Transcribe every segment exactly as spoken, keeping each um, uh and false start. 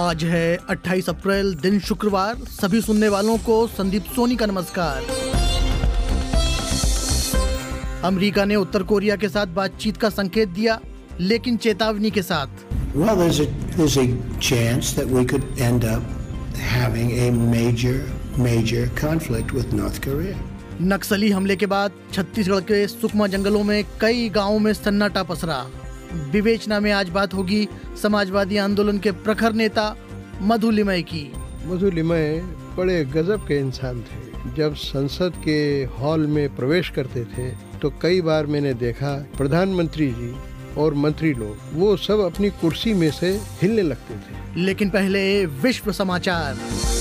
आज है अट्ठाईस अप्रैल, दिन शुक्रवार। सभी सुनने वालों को संदीप सोनी का नमस्कार। अमेरिका ने उत्तर कोरिया के साथ बातचीत का संकेत दिया, लेकिन चेतावनी के साथ। Well, there's a there's a chance that we could end up having a major major conflict with North Korea. नक्सली हमले के बाद छत्तीसगढ़ के सुकमा जंगलों में कई गांवों में सन्नाटा पसरा। विवेचना में आज बात होगी समाजवादी आंदोलन के प्रखर नेता मधु लिमय की। मधु लिमय बड़े गजब के इंसान थे। जब संसद के हॉल में प्रवेश करते थे तो कई बार मैंने देखा प्रधानमंत्री जी और मंत्री लोग वो सब अपनी कुर्सी में से हिलने लगते थे। लेकिन पहले विश्व समाचार।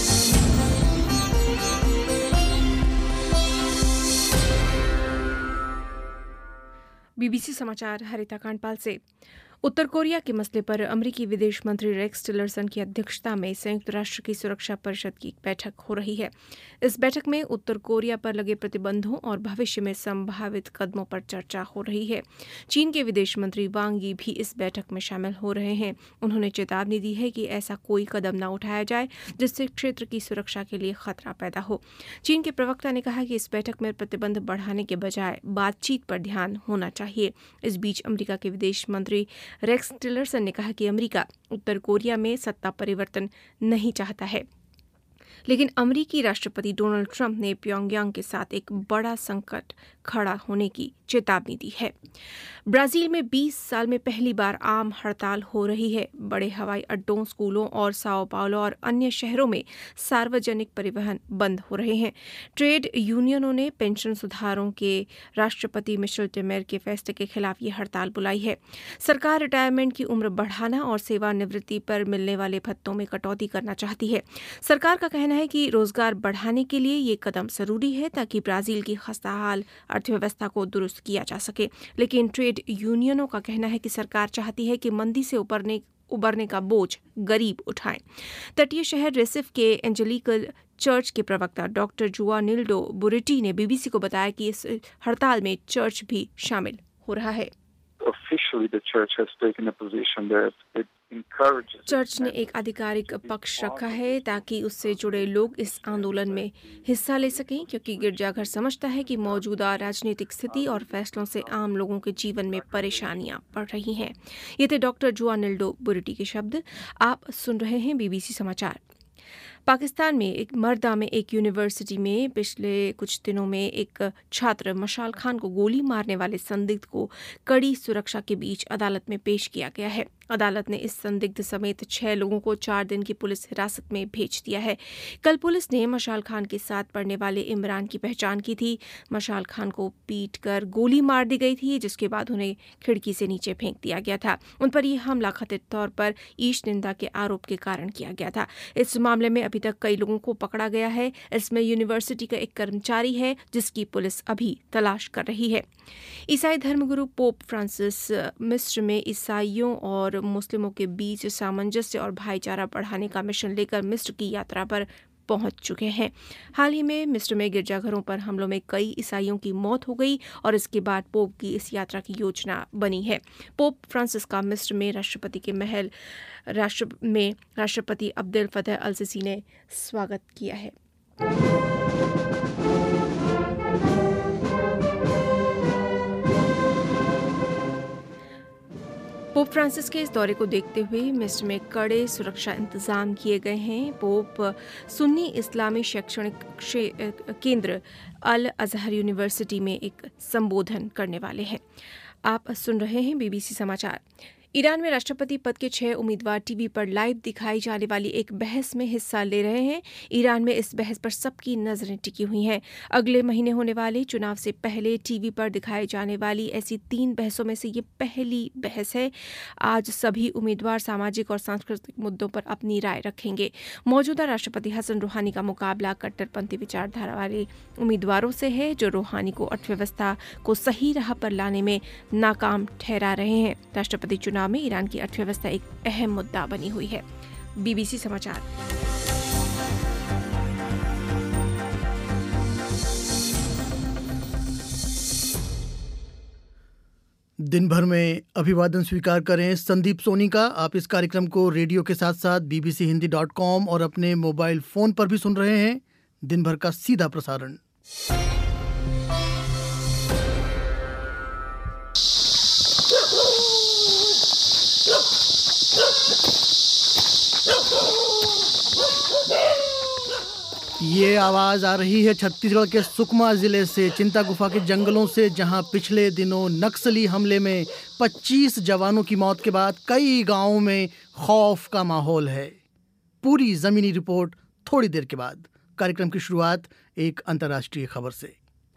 बीबीसी समाचार हरिता कांडपाल से। उत्तर कोरिया के मसले पर अमेरिकी विदेश मंत्री रेक्स टिलरसन की अध्यक्षता में संयुक्त राष्ट्र की सुरक्षा परिषद की बैठक हो रही है। इस बैठक में उत्तर कोरिया पर लगे प्रतिबंधों और भविष्य में संभावित कदमों पर चर्चा हो रही है। चीन के विदेश मंत्री वांग यी भी इस बैठक में शामिल हो रहे हैं। उन्होंने चेतावनी दी है कि ऐसा कोई कदम न उठाया जाए जिससे क्षेत्र की सुरक्षा के लिए खतरा पैदा हो। चीन के प्रवक्ता ने कहा कि इस बैठक में प्रतिबंध बढ़ाने के बजाय बातचीत पर ध्यान होना चाहिए। इस बीच अमेरिका के विदेश मंत्री रेक्स टिलरसन ने कहा कि अमेरिका उत्तर कोरिया में सत्ता परिवर्तन नहीं चाहता है, लेकिन अमेरिकी राष्ट्रपति डोनाल्ड ट्रंप ने प्योंगयांग के साथ एक बड़ा संकट खड़ा होने की चेतावनी दी है। ब्राजील में बीस साल में पहली बार आम हड़ताल हो रही है। बड़े हवाई अड्डों, स्कूलों और साओ पाउलो और अन्य शहरों में सार्वजनिक परिवहन बंद हो रहे हैं। ट्रेड यूनियनों ने पेंशन सुधारों के राष्ट्रपति मिशेल टेमेर के फैसले के खिलाफ ये हड़ताल बुलाई है। सरकार रिटायरमेंट की उम्र बढ़ाना और सेवानिवृत्ति पर मिलने वाले भत्तों में कटौती करना चाहती है। सरकार का कहना है कि रोजगार बढ़ाने के लिए ये कदम जरूरी है ताकि ब्राजील की खस्ताहाल अर्थव्यवस्था को दुरुस्त किया जा सके। लेकिन ट्रेड यूनियनों का कहना है कि सरकार चाहती है कि मंदी से उबरने उबरने का बोझ गरीब उठाएं। तटीय शहर रेसिफ के एंजेलिकल चर्च के प्रवक्ता डॉक्टर जुआनिल्डो बुरिटी ने बीबीसी को बताया कि इस हड़ताल में चर्च भी शामिल हो रहा है। चर्च ने एक आधिकारिक पक्ष रखा है ताकि उससे जुड़े लोग इस आंदोलन में हिस्सा ले सकें, क्योंकि गिरजाघर समझता है कि मौजूदा राजनीतिक स्थिति और फैसलों से आम लोगों के जीवन में परेशानियां बढ़ रही हैं। ये थे डॉक्टर जुआनिल्डो बुरिटी के शब्द। आप सुन रहे हैं बीबीसी समाचार। पाकिस्तान में एक मर्दा में एक यूनिवर्सिटी में पिछले कुछ दिनों में एक छात्र मशाल खान को गोली मारने वाले संदिग्ध को कड़ी सुरक्षा के बीच अदालत में पेश किया गया है। अदालत ने इस संदिग्ध समेत छह लोगों को चार दिन की पुलिस हिरासत में भेज दिया है। कल पुलिस ने मशाल खान के साथ पढ़ने वाले इमरान की पहचान की थी। मशाल खान को पीट कर गोली मार दी गई थी, जिसके बाद उन्हें खिड़की से नीचे फेंक दिया गया था। उन पर यह हमला कथित तौर पर ईश निंदा के आरोप के कारण किया गया था। इस मामले में अभी तक कई लोगों को पकड़ा गया है। इसमें यूनिवर्सिटी का एक कर्मचारी है जिसकी पुलिस अभी तलाश कर रही है। ईसाई धर्मगुरु पोप फ्रांसिस मिस्र में ईसाइयों और मुस्लिमों के बीच सामंजस्य और भाईचारा बढ़ाने का मिशन लेकर मिस्र की यात्रा पर पहुंच चुके हैं। हाल ही में मिस्र में गिरजाघरों पर हमलों में कई ईसाइयों की मौत हो गई और इसके बाद पोप की इस यात्रा की योजना बनी है। पोप फ्रांसिस का मिस्र में राष्ट्रपति के महल राष्ट्र में राष्ट्रपति अब्देल फतह अल सीसी ने स्वागत किया है। पोप फ्रांसिस के इस दौरे को देखते हुए मिस्र में कड़े सुरक्षा इंतजाम किए गए हैं। पोप सुन्नी इस्लामी शैक्षणिक केंद्र अल अजहर यूनिवर्सिटी में एक संबोधन करने वाले हैं। आप सुन रहे हैं बीबीसी समाचार। ईरान में राष्ट्रपति पद के छह उम्मीदवार टीवी पर लाइव दिखाई जाने वाली एक बहस में हिस्सा ले रहे हैं। ईरान में इस बहस पर सबकी नजरें टिकी हुई हैं। अगले महीने होने वाले चुनाव से पहले टीवी पर दिखाई जाने वाली ऐसी तीन बहसों में से ये पहली बहस है। आज सभी उम्मीदवार सामाजिक और सांस्कृतिक मुद्दों पर अपनी राय रखेंगे। मौजूदा राष्ट्रपति हसन रूहानी का मुकाबला कट्टरपंथी विचारधारा वाले उम्मीदवारों से है, जो रूहानी को अर्थव्यवस्था को सही राह पर लाने में नाकाम ठहरा रहे हैं। राष्ट्रपति चुनाव में ईरान की अर्थव्यवस्था एक अहम मुद्दा बनी हुई है। बीबीसी समाचार। दिन भर में अभिवादन स्वीकार करें संदीप सोनी का। आप इस कार्यक्रम को रेडियो के साथ साथ बीबीसी हिंदी डॉट कॉम और अपने मोबाइल फोन पर भी सुन रहे हैं। दिन भर का सीधा प्रसारण। ये आवाज आ रही है छत्तीसगढ़ के सुकमा जिले से, चिंता गुफा के जंगलों से, जहां पिछले दिनों नक्सली हमले में पच्चीस जवानों की मौत के बाद कई गांवों में खौफ का माहौल है। पूरी जमीनी रिपोर्ट थोड़ी देर के बाद। कार्यक्रम की शुरुआत एक अंतर्राष्ट्रीय खबर से।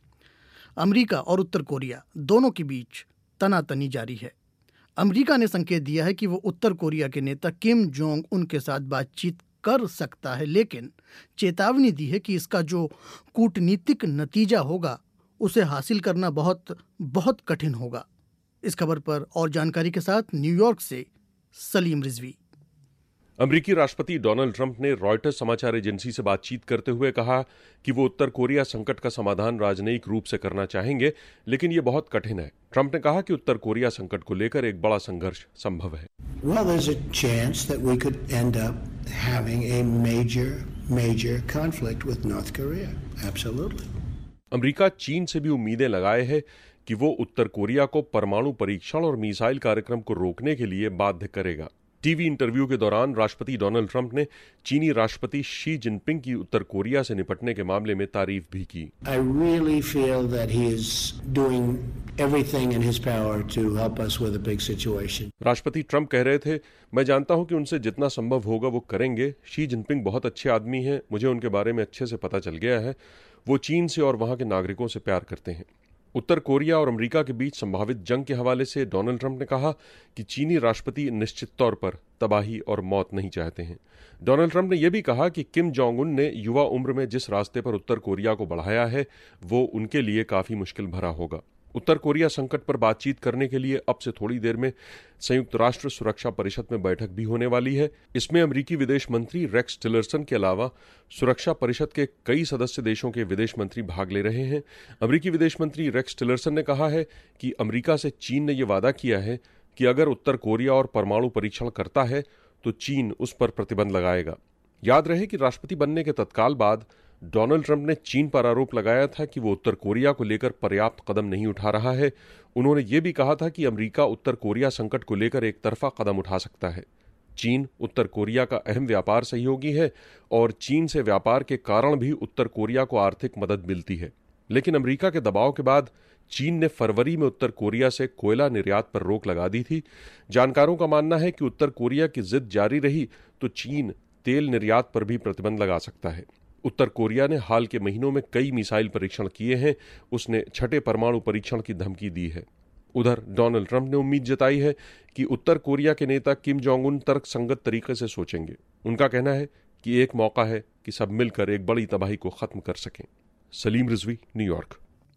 अमेरिका और उत्तर कोरिया दोनों के बीच तनातनी जारी है। अमेरिका ने संकेत दिया है कि वो उत्तर कोरिया के नेता किम जोंग उन के साथ बातचीत कर सकता है, लेकिन चेतावनी दी है कि इसका जो कूटनीतिक नतीजा होगा उसे हासिल करना बहुत बहुत कठिन होगा। इस खबर पर और जानकारी के साथ न्यूयॉर्क से सलीम रिजवी। अमेरिकी राष्ट्रपति डोनाल्ड ट्रंप ने रॉयटर्स समाचार एजेंसी से बातचीत करते हुए कहा कि वो उत्तर कोरिया संकट का समाधान राजनयिक रूप से करना चाहेंगे, लेकिन ये बहुत कठिन है। ट्रंप ने कहा कि उत्तर कोरिया संकट को लेकर एक बड़ा संघर्ष संभव है। Well, there's a chance that we could end up having a major, major conflict with North Korea. Absolutely. America चीन से भी उम्मीदें लगाए है कि वो उत्तर कोरिया को परमाणु परीक्षण और मिसाइल कार्यक्रम को रोकने के लिए बाध्य करेगा। टीवी इंटरव्यू के दौरान राष्ट्रपति डोनाल्ड ट्रंप ने चीनी राष्ट्रपति शी जिनपिंग की उत्तर कोरिया से निपटने के मामले में तारीफ भी की। I really feel that he is doing everything in his power to help us with a big situation. राष्ट्रपति ट्रंप कह रहे थे, मैं जानता हूं कि उनसे जितना संभव होगा वो करेंगे। शी जिनपिंग बहुत अच्छे आदमी हैं, मुझे उनके बारे में अच्छे से पता चल गया है। वो चीन से और वहां के नागरिकों से प्यार करते हैं। उत्तर कोरिया और अमेरिका के बीच संभावित जंग के हवाले से डोनाल्ड ट्रंप ने कहा कि चीनी राष्ट्रपति निश्चित तौर पर तबाही और मौत नहीं चाहते हैं। डोनाल्ड ट्रंप ने यह भी कहा कि किम जोंग उन ने युवा उम्र में जिस रास्ते पर उत्तर कोरिया को बढ़ाया है वो उनके लिए काफी मुश्किल भरा होगा। उत्तर कोरिया संकट पर बातचीत करने के लिए अब से थोड़ी देर में संयुक्त राष्ट्र सुरक्षा परिषद में बैठक भी होने वाली है। इसमें अमेरिकी विदेश मंत्री रेक्स टिलरसन के अलावा सुरक्षा परिषद के कई सदस्य देशों के विदेश मंत्री भाग ले रहे हैं। अमेरिकी विदेश मंत्री रेक्स टिलरसन ने कहा है कि अमेरिका से चीन ने यह वादा किया है कि अगर उत्तर कोरिया और परमाणु परीक्षण करता है तो चीन उस पर प्रतिबंध लगाएगा। याद रहे कि राष्ट्रपति बनने के तत्काल बाद डोनाल्ड ट्रंप ने चीन पर आरोप लगाया था कि वो उत्तर कोरिया को लेकर पर्याप्त कदम नहीं उठा रहा है। उन्होंने ये भी कहा था कि अमेरिका उत्तर कोरिया संकट को लेकर एक तरफा कदम उठा सकता है। चीन उत्तर कोरिया का अहम व्यापार सहयोगी है और चीन से व्यापार के कारण भी उत्तर कोरिया को आर्थिक मदद मिलती है। लेकिन अमेरिका के दबाव के बाद चीन ने फरवरी में उत्तर कोरिया से कोयला निर्यात पर रोक लगा दी थी। जानकारों का मानना है कि उत्तर कोरिया की जिद जारी रही तो चीन तेल निर्यात पर भी प्रतिबंध लगा सकता है। उत्तर कोरिया ने हाल के महीनों में कई मिसाइल परीक्षण किए हैं। उसने छठे परमाणु परीक्षण की धमकी दी है। उधर डोनाल्ड ट्रंप ने उम्मीद जताई है कि उत्तर कोरिया के नेता किम जोंग उन तर्कसंगत तरीके से सोचेंगे। उनका कहना है कि एक मौका है कि सब मिलकर एक बड़ी तबाही को खत्म कर सकें। सलीम रिजवी, न्यूयॉर्क।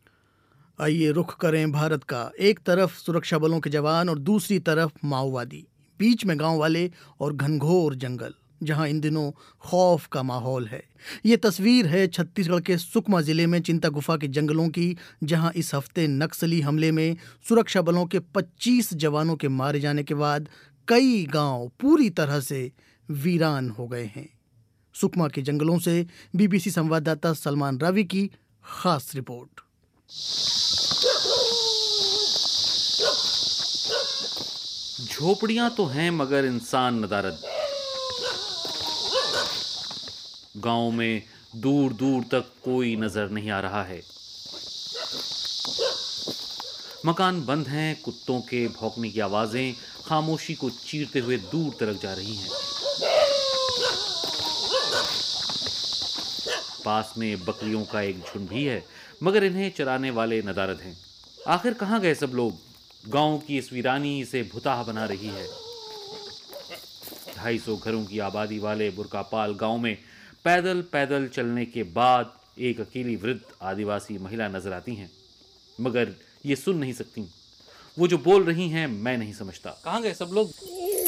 आइए रुख करें भारत का। एक तरफ सुरक्षा बलों के जवान और दूसरी तरफ माओवादी, बीच में गांव वाले और घनघोर जंगल, जहां इन दिनों खौफ का माहौल है। ये तस्वीर है छत्तीसगढ़ के सुकमा जिले में चिंता गुफा के जंगलों की, जहां इस हफ्ते नक्सली हमले में सुरक्षा बलों के पच्चीस जवानों के मारे जाने के बाद कई गांव पूरी तरह से वीरान हो गए हैं। सुकमा के जंगलों से बीबीसी संवाददाता सलमान रावी की खास रिपोर्ट। झोपड़ियां तो हैं मगर इंसान नदारद। गांव में दूर दूर तक कोई नजर नहीं आ रहा है। मकान बंद हैं, कुत्तों के भौंकने की आवाजें खामोशी को चीरते हुए दूर तक जा रही हैं। पास में बकरियों का एक झुंड भी है, मगर इन्हें चराने वाले नदारद हैं। आखिर कहां गए सब लोग? गांव की इस वीरानी इसे भुताह बना रही है। ढाई सौ घरों की आबादी वाले बुरकापाल गांव में पैदल पैदल चलने के बाद एक अकेली वृद्ध आदिवासी महिला नजर आती हैं, मगर ये सुन नहीं सकती। वो जो बोल रही हैं मैं नहीं समझता। कहाँ गए सब लोग?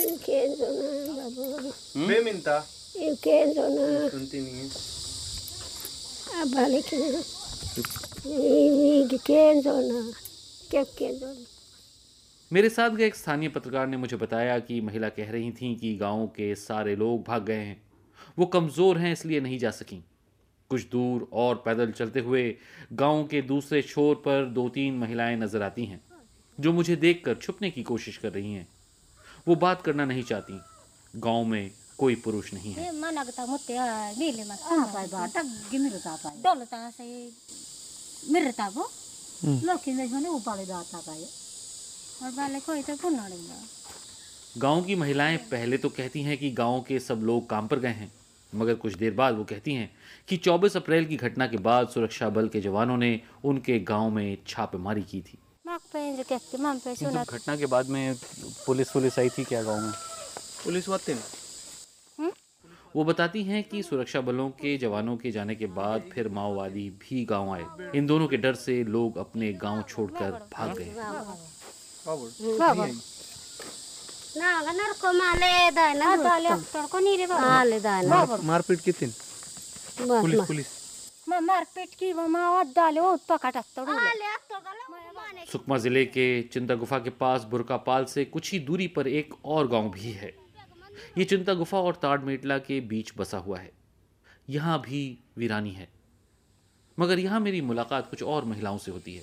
मैं मिनता सुनती नहीं है। Abalik-ina. Ibig-kenzo na. Kep-kenzo na. मेरे साथ गए एक स्थानीय पत्रकार ने मुझे बताया कि महिला कह रही थीं कि गांव के सारे लोग भाग गए हैं, वो कमज़ोर हैं इसलिए नहीं जा सकीं। कुछ दूर और पैदल चलते हुए गांव के दूसरे छोर पर दो तीन महिलाएं नजर आती हैं जो मुझे देखकर छुपने की कोशिश कर रही हैं। वो बात करना नहीं चाहती। गांव में कोई पुरुष नहीं है। गांव की महिलाएं पहले तो कहती हैं कि गांव के सब लोग काम पर गए हैं, मगर कुछ देर बाद वो कहती हैं कि चौबीस अप्रैल की घटना के बाद सुरक्षा बल के जवानों ने उनके गांव में छापेमारी की थी। घटना के बाद में पुलिस पुलिस आई थी क्या गांव में? पुलिस वाते वो बताती हैं कि सुरक्षा बलों के जवानों के जाने के बाद फिर माओवादी भी गांव आए। इन दोनों के डर से लोग अपने गांव छोड़कर भाग गए। मारपीट किती पुलिस पुलिस मारपीट की डाले सुकमा जिले के चिंता गुफा के पास बुरकापाल से कुछ ही दूरी पर एक और गांव भी है। ये चिंता गुफा और ताड़मेटला के बीच बसा हुआ है। यहाँ भी वीरानी है, मगर यहाँ मेरी मुलाकात कुछ और महिलाओं से होती है।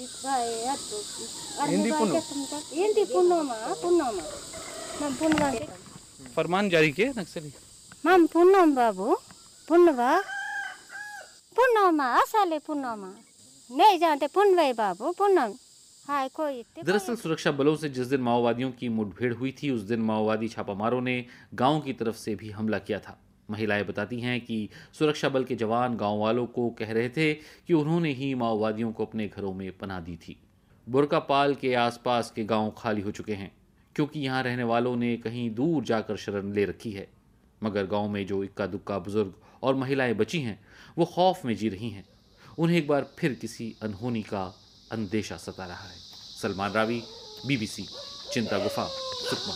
फरमान जारी किए नक्सली हम पुन्नम बाबू पुन्नवा पुन्नमा साले पुन्नमा नहीं जानते पुन्नवे बाबू पुन्नम। दरअसल सुरक्षा बलों से जिस दिन माओवादियों की मुठभेड़ हुई थी उस दिन माओवादी छापामारों ने गांव की तरफ से भी हमला किया था। महिलाएं बताती हैं कि सुरक्षा बल के जवान गांव वालों को कह रहे थे कि उन्होंने ही माओवादियों को अपने घरों में पनाह दी थी। बुरकापाल के आसपास के गांव खाली हो चुके हैं क्योंकि यहाँ रहने वालों ने कहीं दूर जाकर शरण ले रखी है, मगर गांव में जो इक्का दुक्का बुजुर्ग और महिलाएं बची हैं वो खौफ में जी रही हैं। उन्हें एक बार फिर किसी अनहोनी का अंदेशा सता रहा है। सलमान रावी, बीबीसी, चिंता गुफा, सुकमा।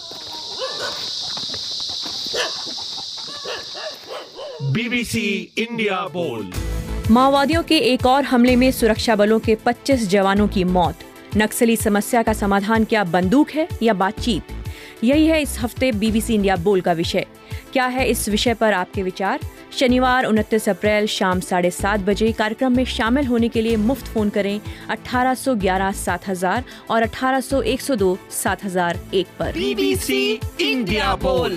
बीबीसी इंडिया बोल। माओवादियों के एक और हमले में सुरक्षा बलों के पच्चीस जवानों की मौत। नक्सली समस्या का समाधान क्या बंदूक है या बातचीत? यही है इस हफ्ते बीबीसी इंडिया बोल का विषय। क्या है इस विषय पर आपके विचार? शनिवार उनतीस अप्रैल शाम साढ़े सात बजे कार्यक्रम में शामिल होने के लिए मुफ्त फोन करें अठारह सौ ग्यारह सात हजार और अठारह सौ एक सौ दो सात हजार एक पर। बीबीसी इंडिया बोल।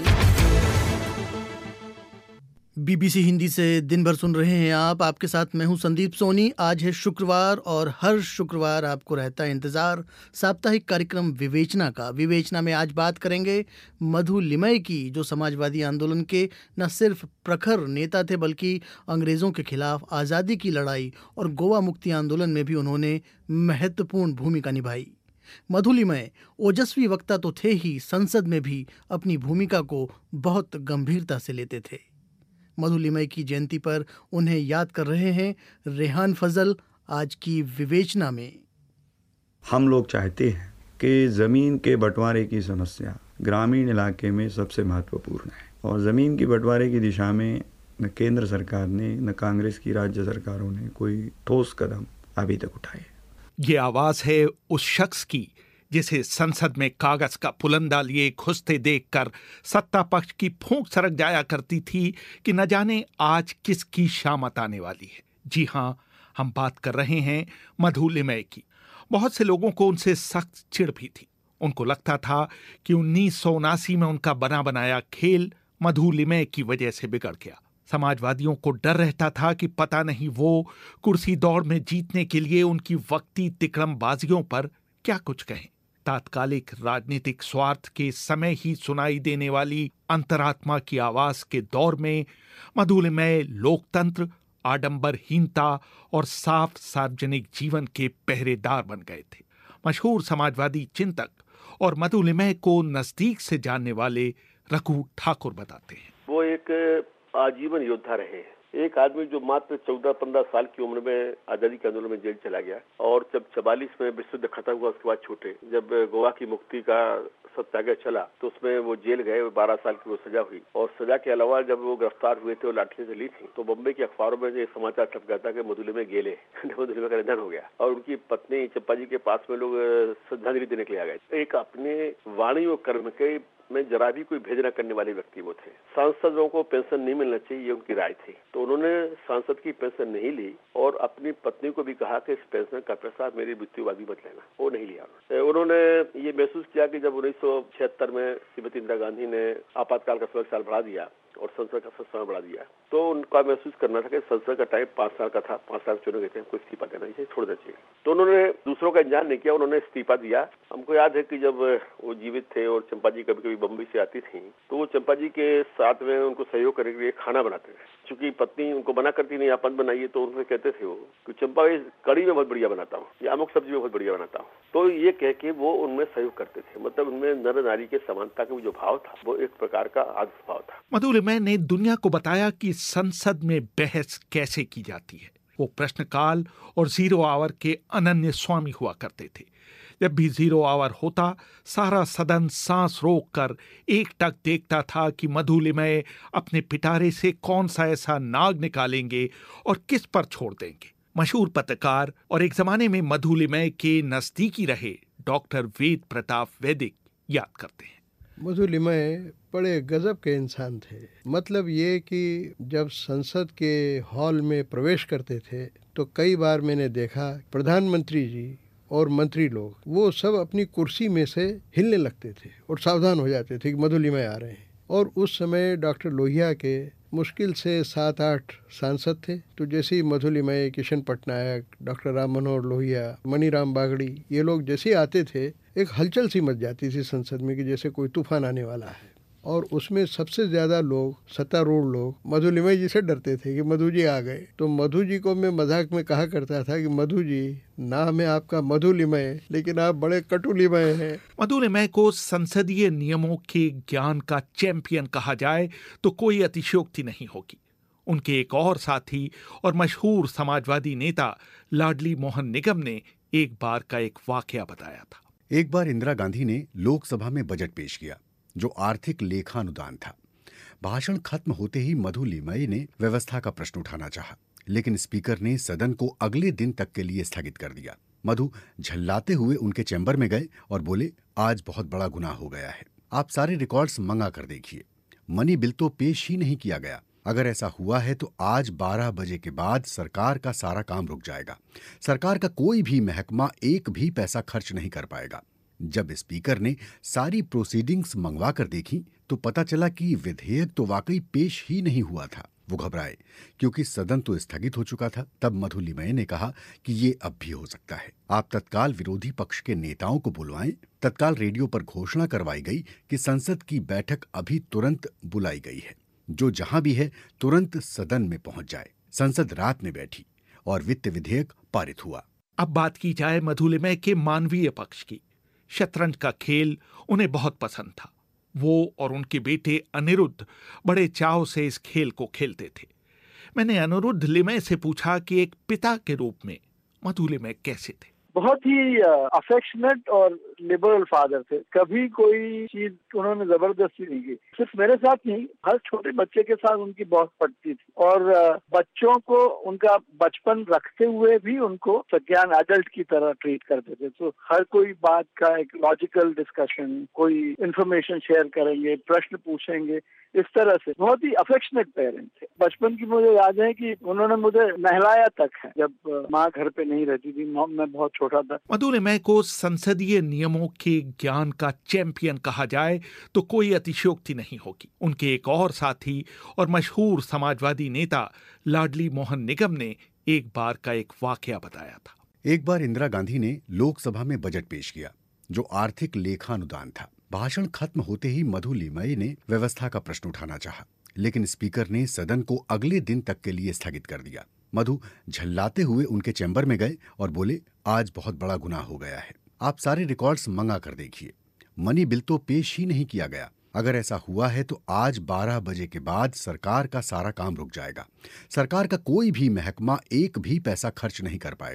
बीबीसी हिंदी से दिन भर सुन रहे हैं आप। आपके साथ मैं हूं संदीप सोनी। आज है शुक्रवार और हर शुक्रवार आपको रहता है इंतज़ार साप्ताहिक कार्यक्रम विवेचना का। विवेचना में आज बात करेंगे मधु लिमय की, जो समाजवादी आंदोलन के न सिर्फ प्रखर नेता थे बल्कि अंग्रेज़ों के खिलाफ आज़ादी की लड़ाई और गोवा मुक्ति आंदोलन में भी उन्होंने महत्वपूर्ण भूमिका निभाई। मधु लिमय ओजस्वी वक्ता तो थे ही, संसद में भी अपनी भूमिका को बहुत गंभीरता से लेते थे। मधु लिमय की जयंती पर उन्हें याद कर रहे हैं रेहान फजल आज की विवेचना में। हम लोग चाहते हैं कि ज़मीन के बंटवारे की समस्या ग्रामीण इलाके में सबसे महत्वपूर्ण है और ज़मीन की बंटवारे की दिशा में न केंद्र सरकार ने न कांग्रेस की राज्य सरकारों ने कोई ठोस कदम अभी तक उठाए। ये आवाज़ है उस शख्स की जिसे संसद में कागज का पुलंदा लिए घुसते देखकर सत्ता पक्ष की फूंक सरक जाया करती थी कि न जाने आज किसकी शामत आने वाली है। जी हाँ, हम बात कर रहे हैं मधु लिमय की। बहुत से लोगों को उनसे सख्त चिढ़ भी थी। उनको लगता था कि उन्नीस सौ उनासी में उनका बना बनाया खेल मधु लिमय की वजह से बिगड़ गया। समाजवादियों को डर रहता था कि पता नहीं वो कुर्सी दौड़ में जीतने के लिए उनकी वक्ती तिकड़मबाजियों पर क्या कुछ कहें। तात्कालिक राजनीतिक स्वार्थ के समय ही सुनाई देने वाली अंतरात्मा की आवाज के दौर में मधु लिमय लोकतंत्र, आडंबरहीनता और साफ सार्वजनिक जीवन के पहरेदार बन गए थे। मशहूर समाजवादी चिंतक और मधु लिमय को नजदीक से जानने वाले रघु ठाकुर बताते हैं। वो एक आजीवन योद्धा रहे हैं। एक आदमी जो मात्र चौदह पंद्रह साल की उम्र में आजादी के आंदोलन में जेल चला गया और जब चवालीस में विश्व युद्ध खत्म हुआ उसके बाद छूटे, जब गोवा की मुक्ति का सत्याग्रह चला तो उसमें वो जेल गए, बारह साल की वो सजा हुई। और सजा के अलावा जब वो गिरफ्तार हुए थे और लाठी से ली थी तो बम्बई के अखबारों में ये समाचार छप गया था कि मधुलिमा गेले मधुलिमा का निधन हो गया और उनकी पत्नी चंपा जी के पास में लोग श्रद्धांजलि देने के लिए आ गए। एक अपने वाणी और कर्म के में जरा भी कोई भेद न करने वाले व्यक्ति वो थे। सांसदों को पेंशन नहीं मिलना चाहिए, ये उनकी राय थी, तो उन्होंने सांसद की पेंशन नहीं ली और अपनी पत्नी को भी कहा कि इस पेंशन का पैसा मेरी मृत्यु बाद भी मत लेना, वो नहीं लिया। उन्होंने ये महसूस किया कि जब उन्नीस सौ छिहत्तर में श्रीमती इंदिरा गांधी ने आपातकाल का समय साल बढ़ा दिया और संसद का समय बढ़ा दिया तो उनका महसूस करना था कि संसद का टाइम पाँच साल का था, पाँच साल चुने गए थे, हमको इस्तीफा देना चाहिए, छोड़ देना चाहिए। तो उन्होंने दूसरों का इंतजार नहीं किया, उन्होंने इस्तीफा दिया। हमको याद है कि जब वो जीवित थे और चंपा जी कभी कभी बम्बई से आती थी तो वो चंपा जी के साथ में उनको सहयोग करने के लिए खाना बनाते थे। चूंकि पत्नी उनको मना करती नहीं, आप बनाइए, तो उनसे कहते थे वो कि चंपा इस कड़ी में बहुत बढ़िया बनाता हूँ या अमुक सब्जी में बहुत बढ़िया बनाता हूँ, तो ये कह के वो उनमें सहयोग करते थे। मतलब उनमें नर नारी के समानता का जो भाव था वो एक प्रकार का आदर्श भाव था। मधुलिमा ने दुनिया को बताया कि संसद में बहस कैसे की जाती है। वो प्रश्नकाल और जीरो आवर के अनन्य स्वामी हुआ करते थे। जब भी जीरो आवर होता सारा सदन सांस रोक कर एकटक देखता था कि मधुलिमा अपने पिटारे से कौन सा ऐसा नाग निकालेंगे और किस पर छोड़ देंगे। मशहूर पत्रकार और एक जमाने में मधुलिमा के नजदीकी रहे डॉक्टर वेद प्रताप वैदिक याद करते हैं। मधुलिमा बड़े गजब के इंसान थे। मतलब ये कि जब संसद के हॉल में प्रवेश करते थे तो कई बार मैंने देखा प्रधानमंत्री जी और मंत्री लोग वो सब अपनी कुर्सी में से हिलने लगते थे और सावधान हो जाते थे कि मधुलिमा आ रहे हैं। और उस समय डॉक्टर लोहिया के मुश्किल से सात आठ सांसद थे, तो जैसे ही मधुलिमा, किशन पटनायक, डॉक्टर राम मनोहर लोहिया, मनीराम बागड़ी, ये लोग जैसे आते थे एक हलचल सी मच जाती थी संसद में कि जैसे कोई तूफान आने वाला है। और उसमें सबसे ज्यादा लोग, सत्तारूढ़ लोग, मधुलिमा जी से डरते थे कि मधु जी आ गए। तो मधु जी को मैं मजाक में कहा करता था कि मधु जी, नाम है आपका मधुलिमा लेकिन आप बड़े कटुलिमा हैं। मधुलिमा को संसदीय नियमों के ज्ञान का चैंपियन कहा जाए तो कोई अतिशयोक्ति नहीं होगी। उनके एक और साथी और मशहूर समाजवादी नेता लाडली मोहन निगम ने एक बार का एक वाकया बताया था। एक बार इंदिरा गांधी ने लोकसभा में बजट पेश किया जो आर्थिक लेखानुदान था। भाषण खत्म होते ही मधुलिमा ने व्यवस्था का प्रश्न उठाना चाहा, लेकिन स्पीकर ने सदन को अगले दिन तक के लिए स्थगित कर दिया। मधु झल्लाते हुए उनके चैम्बर में गए और बोले, आज बहुत बड़ा गुनाह हो गया है, आप सारे रिकॉर्ड्स मंगा कर देखिए। मनी बिल तो पेश ही नहीं किया गया। अगर ऐसा हुआ है तो आज बारह बजे के बाद सरकार का सारा काम रुक जाएगा। सरकार का कोई भी महकमा एक भी पैसा खर्च नहीं कर पाएगा। जब स्पीकर ने सारी प्रोसीडिंग्स मंगवा कर देखी तो पता चला कि विधेयक तो वाकई पेश ही नहीं हुआ था। वो घबराए क्योंकि सदन तो स्थगित हो चुका था। तब मधुलिमा ने कहा कि ये अब भी हो सकता है, आप तत्काल विरोधी पक्ष के नेताओं को बुलवाएं। तत्काल रेडियो पर घोषणा करवाई गई कि संसद की बैठक अभी तुरंत बुलाई गई है, जो जहां भी है तुरंत सदन में पहुंच जाए। संसद रात में बैठी और वित्त विधेयक पारित हुआ। अब बात की जाए मधुलिमा के मानवीय पक्ष की। शतरंज का खेल उन्हें बहुत पसंद था। वो और उनके बेटे अनिरुद्ध बड़े चाव से इस खेल को खेलते थे। मैंने अनिरुद्ध लिमा से पूछा कि एक पिता के रूप में मधुलिमा कैसे थे। बहुत ही अफेक्शनेट और लिबरल फादर थे। कभी कोई चीज उन्होंने जबरदस्ती नहीं की। सिर्फ मेरे साथ नहीं, हर छोटे बच्चे के साथ उनकी बहुत पटती थी और बच्चों को उनका बचपन रखते हुए भी उनको सज्ञान एडल्ट की तरह ट्रीट करते थे। तो हर कोई बात का एक लॉजिकल डिस्कशन, कोई इंफॉर्मेशन शेयर करेंगे, प्रश्न पूछेंगे, इस तरह से बहुत ही अफेक्शनेट पेरेंट थे। बचपन की मुझे याद है कि उन्होंने मुझे नहलाया तक है जब माँ घर पे नहीं रहती थी, मैं बहुत छोटा था। मधुलिमा को संसदीय नियमों के ज्ञान का चैंपियन कहा जाए तो कोई अतिशयोक्ति नहीं होगी। उनके एक और साथी और मशहूर समाजवादी नेता लाडली मोहन निगम ने एक बार का एक वाकया बताया था। एक बार इंदिरा गांधी ने लोकसभा में बजट पेश किया जो आर्थिक लेखानुदान था। भाषण खत्म होते ही मधुलिमा ने व्यवस्था का प्रश्न उठाना चाहा, लेकिन स्पीकर ने सदन को अगले दिन तक के लिए स्थगित कर दिया। मधु झल्लाते हुए उनके चैम्बर में गए और बोले, आज बहुत बड़ा गुनाह हो गया है, आप सारे रिकॉर्ड्स मंगा कर देखिए। मनी बिल तो पेश ही नहीं किया गया। अगर ऐसा हुआ है तो आज बारह बजे के बाद सरकार का सारा काम रुक जाएगा। सरकार का कोई भी महकमा एक भी पैसा खर्च नहीं कर पाएगा।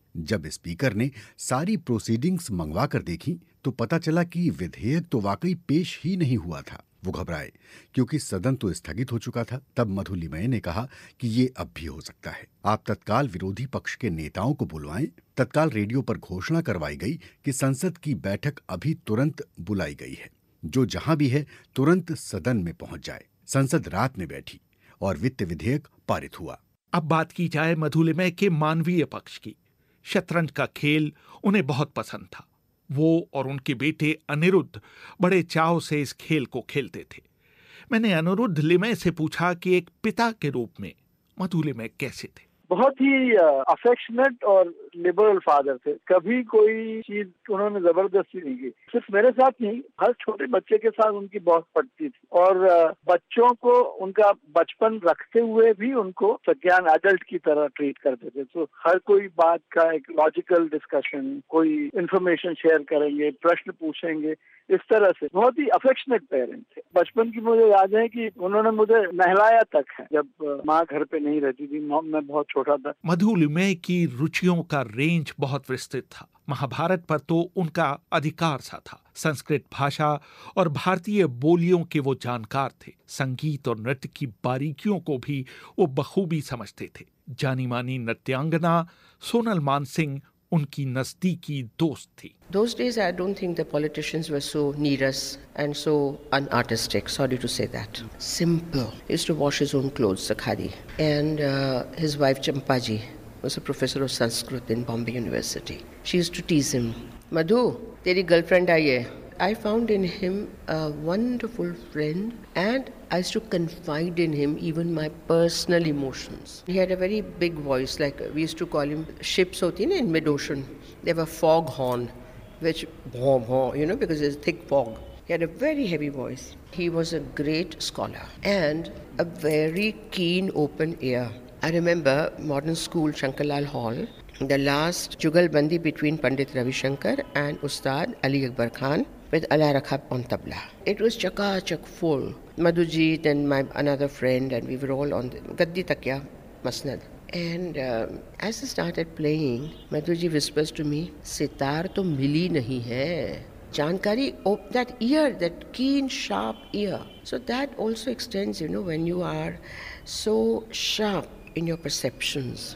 जब स्पीकर ने सारी प्रोसीडिंग्स मंगवा कर देखी तो पता चला कि विधेयक तो वाकई पेश ही नहीं हुआ था। वो घबराए क्योंकि सदन तो स्थगित हो चुका था। तब मधु लिमये ने कहा कि ये अब भी हो सकता है, आप तत्काल विरोधी पक्ष के नेताओं को बुलवाएं। तत्काल रेडियो पर घोषणा करवाई गई कि संसद की बैठक अभी तुरंत बुलाई गई है, जो जहां भी है तुरंत सदन में पहुंच जाए। संसद रात में बैठी और वित्त विधेयक पारित हुआ। अब बात की जाए मधु लिमये के मानवीय पक्ष की। शतरंज का खेल उन्हें बहुत पसंद था। वो और उनके बेटे अनिरुद्ध बड़े चाव से इस खेल को खेलते थे। मैंने अनिरुद्ध लिमये से पूछा कि एक पिता के रूप में मधु लिमये कैसे थे। बहुत ही अफेक्शनेट और लिबरल फादर थे। कभी कोई चीज उन्होंने जबरदस्ती नहीं की। सिर्फ मेरे साथ नहीं, हर छोटे बच्चे के साथ उनकी बहुत पड़ती थी। और बच्चों को उनका बचपन रखते हुए भी उनको सज्ञान एडल्ट की तरह ट्रीट करते थे। तो हर कोई बात का एक लॉजिकल डिस्कशन, कोई इंफॉर्मेशन शेयर करेंगे, प्रश्न पूछेंगे, इस तरह से बहुत ही अफेक्शनेट पेरेंट थे। बचपन की मुझे याद है कि उन्होंने मुझे नहलाया तक है जब माँ घर पे नहीं रहती थी। मैं बहुत छोटा था। मधु लिमये की रुचियों का रेंज बहुत विस्तृत था। महाभारत पर तो उनका अधिकार सा था। संस्कृत भाषा और भारतीय बोलियों के वो जानकार थे। संगीत और नृत्य की बारीकियों को भी वो बखूबी समझते थे। जानी मानी नृत्यांगना सोनल मानसिंह उनकी नजदीकी दोस्त थी। Those days I don't think the politicians were so needus and so unartistic. Sorry to say that. Simple. He used to wash his own clothes, the khadi. And uh, his wife Champaji was a professor of Sanskrit in Bombay University. She used to tease him. Madhu, teri girlfriend aayi hai. I found in him a wonderful friend and I used to confide in him even my personal emotions. He had a very big voice, like we used to call him ships hoti na in mid-ocean. They have a fog horn, which bhaw bhaw, you know, because there's thick fog. He had a very heavy voice. He was a great scholar and a very keen open ear. I remember modern school Shankarlal Hall, the last jugalbandi between Pandit Ravi Shankar and Ustad Ali Akbar Khan with Allah Rakhab on tabla. It was chakachak full. Madhujit and my another friend and we were all on the gaddi takya masnad. And um, as I started playing, Madhuji whispers to me, sitar to mili nahi hai. Jankari, oh, that ear, that keen, sharp ear. So that also extends, you know, when you are so sharp in your perceptions.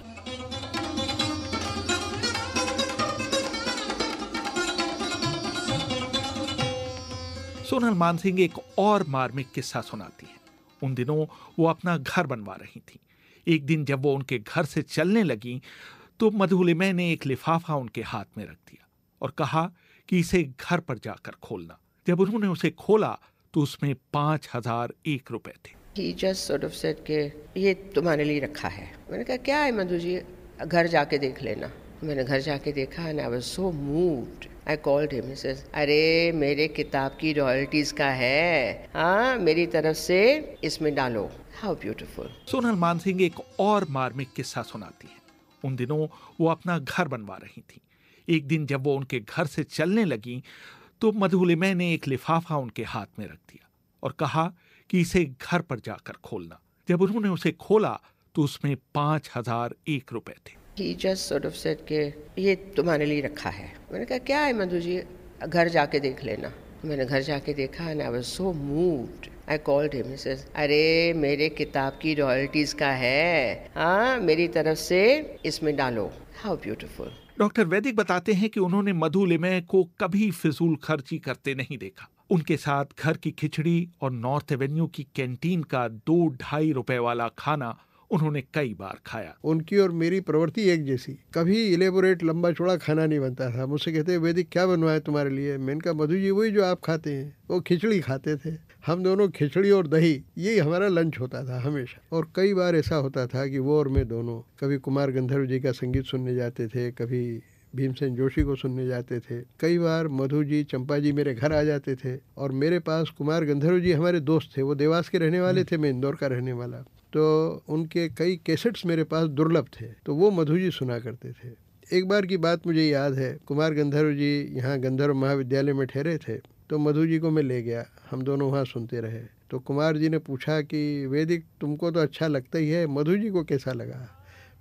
Sonal Mansingh एक और मार्मिक किस्सा सुनाती है। उन दिनों वो अपना घर बनवा रही थी। एक दिन जब वो उनके घर से चलने लगी तो मधु लिमये ने एक लिफाफा उनके हाथ में रख दिया और कहा कि इसे घर पर जाकर खोलना। जब उन्होंने उसे खोला तो उसमें पांच हजार एक रुपए थे। He just sort of said कि ये तुम्हारे लिए रखा है। मैंने कहा क्या है मधु जी, घर जाके देख लेना। मैंने घर जाके देखा and I was so moved. I called him. He says, अरे मेरे किताब की रॉयल्टीज का है, हाँ मेरी तरफ से इसमें डालो। How beautiful. सोनल मानसिंह एक और मार्मिक किस्सा सुनाती है। उन दिनों वो अपना घर बनवा रही थी। एक दिन जब वो उनके घर से चलने लगी तो मधु लिमये ने एक लिफाफा उनके हाथ में रख दिया और कहा कि इसे घर पर जाकर खोलना। जब उन्होंने उसे खोला तो उसमें पांच हजार एक रुपए थे। He just sort of said कि ये तुम्हारे लिए रखा है। मैंने कहा क्या है मधु जी, घर जाके देख लेना। मैंने घर जाके देखा and I was so moved. I called him. He says, अरे मेरे किताब की रॉयल्टीज का है, हाँ मेरी तरफ से इसमें डालो। How beautiful. डॉक्टर वैदिक बताते हैं कि उन्होंने मधु लिमये को कभी फिजूल खर्ची करते नहीं देखा। उनके साथ घर की खिचड़ी और नॉर्थ एवेन्यू की कैंटीन का दो ढाई रुपए वाला खाना उन्होंने कई बार खाया। उनकी और मेरी प्रवृत्ति एक जैसी। कभी इलेबोरेट लंबा चौड़ा खाना नहीं बनता था। मुझसे कहते वैदिक क्या बनवाए तुम्हारे लिए। मैंने कहा मधु जी वही जो आप खाते हैं। वो खिचड़ी खाते थे। हम दोनों खिचड़ी और दही, यही हमारा लंच होता था हमेशा। और कई बार ऐसा होता था कि वो और मैं दोनों कभी कुमार गंधर्व जी का संगीत सुनने जाते थे, कभी भीमसेन जोशी को सुनने जाते थे। कई बार मधु जी, चंपा जी मेरे घर आ जाते थे और मेरे पास कुमार गंधर्व जी हमारे दोस्त थे। वो देवास के रहने वाले थे, मैं इंदौर का रहने वाला। तो उनके कई कैसेट्स मेरे पास दुर्लभ थे, तो वो मधु जी सुना करते थे। एक बार की बात मुझे याद है, कुमार गंधर्व जी यहाँ गंधर्व महाविद्यालय में ठहरे थे, तो मधु जी को मैं ले गया। हम दोनों वहाँ सुनते रहे। तो कुमार जी ने पूछा कि वैदिक तुमको तो अच्छा लगता ही है, मधु जी को कैसा लगा।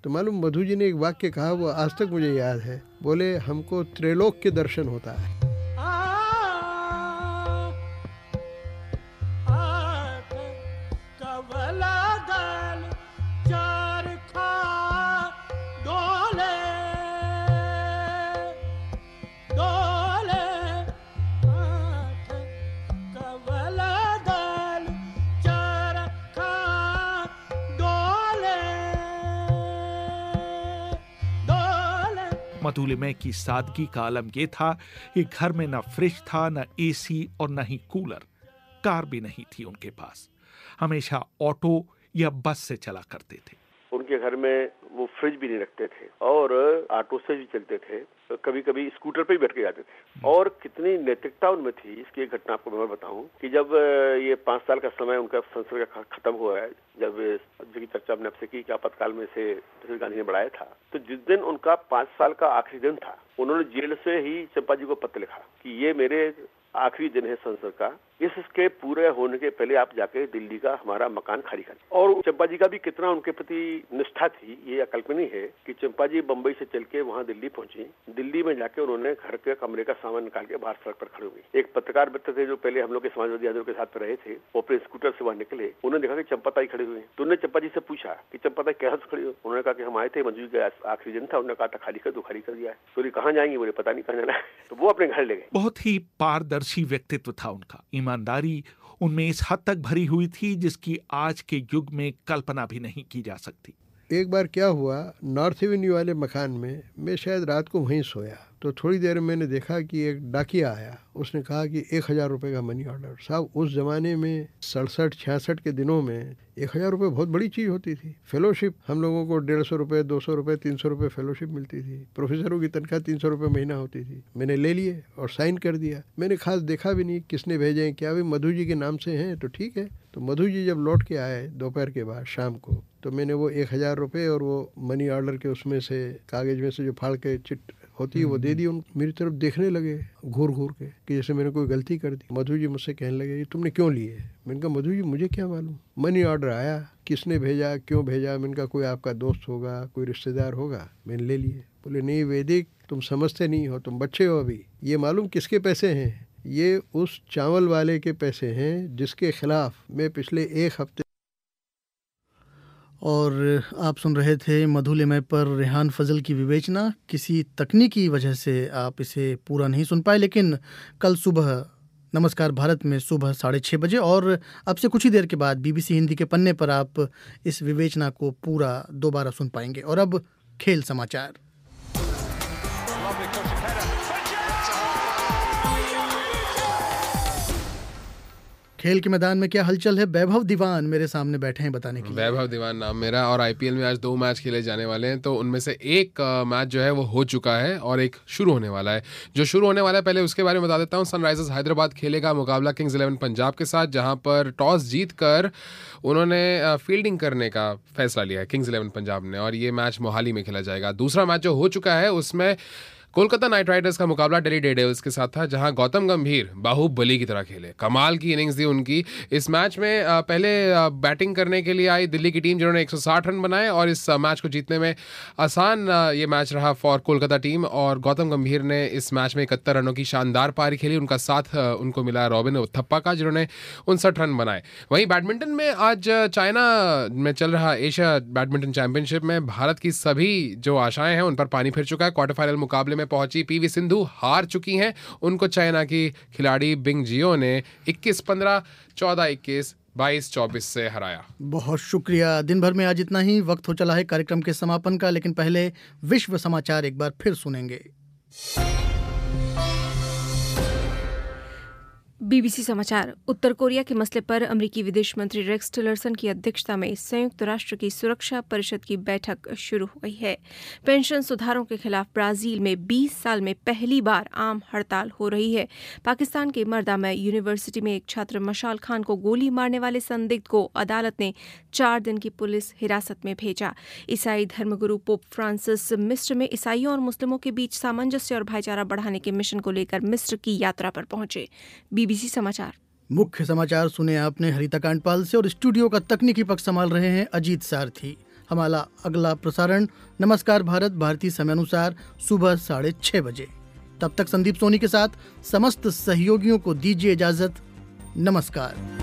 तो मालूम मधु जी ने एक वाक्य कहा, वो आज तक मुझे याद है। बोले हमको त्रिलोक के दर्शन होता है। मधुलिमय की सादगी का आलम यह था कि घर में न फ्रिज था, न एसी और न ही कूलर। कार भी नहीं थी उनके पास, हमेशा ऑटो या बस से चला करते थे। उनके घर में वो फ्रिज भी नहीं रखते थे और ऑटो से भी चलते थे, कभी कभी स्कूटर पे भी बैठ के जाते थे। और कितनी नैतिकता उनमें थी, इसकी एक घटना आपको मैं बताऊं कि जब ये पाँच साल का समय उनका संसद का खत्म हुआ है, जब जिसकी चर्चा हमने आपसे की कि आपातकाल में से प्रेसिडेंट गांधी ने बढ़ाया था, तो जिस दिन उनका पाँच साल का आखिरी दिन था, उन्होंने जेल से ही चंपा जी को पत्र लिखा कि ये मेरे आखिरी दिन है संसद का, इसके पूरे होने के पहले आप जाके दिल्ली का हमारा मकान खाली करें। और चंपा जी का भी कितना उनके प्रति निष्ठा थी, ये अकल्पनीय है कि चंपा जी बम्बई से चल के वहाँ दिल्ली पहुंची। दिल्ली में जाके उन्होंने घर के कमरे का सामान निकाल के बाहर सड़क पर खड़े हुए। एक पत्रकार मित्र थे जो पहले हम लोग के समाजवादी आंदोलन के साथ रहे थे, वो अपने स्कूटर से वहाँ निकले, उन्होंने देखा कि चंपा ताई खड़ी हुई है। तो उन्होंने चंपा जी से पूछा कि चंपा ताई कैसे खड़ी हो? उन्होंने कहा कि हम आए थे, मंजू का आखिरी दिन था, उन्होंने कहा था खाली कर दो, खाली कर दिया है। तो कहाँ जाएंगे? बोले पता नहीं कहाँ जाना है। तो वो अपने घर ले गए। बहुत ही पारदर्शी व्यक्तित्व था उनका, ईमानदारी उनमें इस हद तक भरी हुई थी जिसकी आज के युग में कल्पना भी नहीं की जा सकती। एक बार क्या हुआ, नॉर्थ एवेन्यू वाले मकान में मैं शायद रात को वहीं सोया, तो थोड़ी देर में मैंने देखा कि एक डाकिया आया। उसने कहा कि एक हजार रुपये का मनी ऑर्डर। साहब उस जमाने में सड़सठ छियासठ के दिनों में एक हजार रुपये बहुत बड़ी चीज़ होती थी। फेलोशिप हम लोगों को डेढ़ सौ रुपये, दो सौ रुपये, तीन सौ रुपये फेलोशिप मिलती थी। प्रोफेसरों की तनख्वाह तीन सौ रुपये महीना होती थी। मैंने ले लिए और साइन कर दिया। मैंने खास देखा भी नहीं किसने भेजे हैं, क्या भी मधु जी के नाम से हैं तो ठीक है। तो मधु जी जब लौट के आए दोपहर के बाद शाम को, तो मैंने वो एक हजार रुपये और वो मनी ऑर्डर के उसमें से कागज में से जो फाड़ के चिट होती है वो दे दी। उन मेरी तरफ देखने लगे घूर घूर के कि जैसे मैंने कोई गलती कर दी। मधु जी मुझसे कहने लगे ये तुमने क्यों लिए? मैंने कहा मधु जी मुझे क्या मालूम, मनी ऑर्डर आया, किसने भेजा, क्यों भेजा? मैंने कहा कोई आपका दोस्त होगा, कोई रिश्तेदार होगा, मैंने ले लिए। बोले नहीं वैदिक, तुम समझते नहीं हो, तुम बच्चे हो अभी। ये मालूम किसके पैसे हैं? ये उस चावल वाले के पैसे हैं जिसके खिलाफ मैं पिछले एक हफ्ते। और आप सुन रहे थे मधुलिमय पर रेहान फजल की विवेचना। किसी तकनीकी वजह से आप इसे पूरा नहीं सुन पाए, लेकिन कल सुबह नमस्कार भारत में सुबह साढ़े छः बजे और अब से कुछ ही देर के बाद बीबीसी हिंदी के पन्ने पर आप इस विवेचना को पूरा दोबारा सुन पाएंगे। और अब खेल समाचार। खेल के मैदान में क्या हलचल है, वैभव दीवान मेरे सामने बैठे हैं बताने के लिए। वैभव दीवान नाम मेरा, और आईपीएल में आज दो मैच खेले जाने वाले हैं। तो उनमें से एक मैच जो है वो हो चुका है और एक शुरू होने वाला है। जो शुरू होने वाला है पहले उसके बारे में बता देता हूँ। सनराइजर्स हैदराबाद खेलेगा मुकाबला किंग्स इलेवन पंजाब के साथ, जहाँ पर टॉस जीत कर उन्होंने फील्डिंग करने का फैसला लिया है किंग्स इलेवन पंजाब ने, और ये मैच मोहाली में खेला जाएगा। दूसरा मैच जो हो चुका है उसमें कोलकाता नाइट राइडर्स का मुकाबला दिल्ली डेयरडेविल्स के साथ था, जहां गौतम गंभीर बाहुबली की तरह खेले, कमाल की इनिंग्स दी उनकी। इस मैच में पहले बैटिंग करने के लिए आई दिल्ली की टीम, जिन्होंने एक सौ साठ रन बनाए, और इस मैच को जीतने में आसान ये मैच रहा फॉर कोलकाता टीम। और गौतम गंभीर ने इस मैच में इकहत्तर रनों की शानदार पारी खेली। उनका साथ उनको मिला रॉबिन उथप्पा का, जिन्होंने उनसठ रन बनाए। वहीं बैडमिंटन में आज चाइना में चल रहा एशिया बैडमिंटन चैंपियनशिप में भारत की सभी जो आशाएं हैं उन पर पानी फिर चुका है। क्वार्टर फाइनल मुकाबले में पहुंची पीवी सिंधु हार चुकी हैं। उनको चाइना की खिलाड़ी बिंग जियो ने इक्कीस पंद्रह, चौदह इक्कीस, बाईस चौबीस से हराया। बहुत शुक्रिया। दिन भर में आज इतना ही। वक्त हो चला है कार्यक्रम के समापन का, लेकिन पहले विश्व समाचार एक बार फिर सुनेंगे। बीबीसी समाचार। उत्तर कोरिया के मसले पर अमेरिकी विदेश मंत्री रेक्स टिलरसन की अध्यक्षता में संयुक्त राष्ट्र की सुरक्षा परिषद की बैठक शुरू हो गई है। पेंशन सुधारों के खिलाफ ब्राजील में बीस साल में पहली बार आम हड़ताल हो रही है। पाकिस्तान के मर्दा में यूनिवर्सिटी में एक छात्र मशाल खान को गोली मारने वाले संदिग्ध को अदालत ने चार दिन की पुलिस हिरासत में भेजा। ईसाई धर्मगुरु पोप फ्रांसिस मिस्र में ईसाइयों और मुस्लिमों के बीच सामंजस्य और भाईचारा बढ़ाने के मिशन को लेकर मिस्र की यात्रा पर पहुंचे। बीबीसी समाचार। मुख्य समाचार सुने आपने हरिता कांडपाल से, और स्टूडियो का तकनीकी पक्ष संभाल रहे हैं अजीत सारथी। हमारा अगला प्रसारण नमस्कार भारत भारतीय समयानुसार सुबह साढ़े छह बजे। तब तक संदीप सोनी के साथ समस्त सहयोगियों को दीजिए इजाजत। नमस्कार।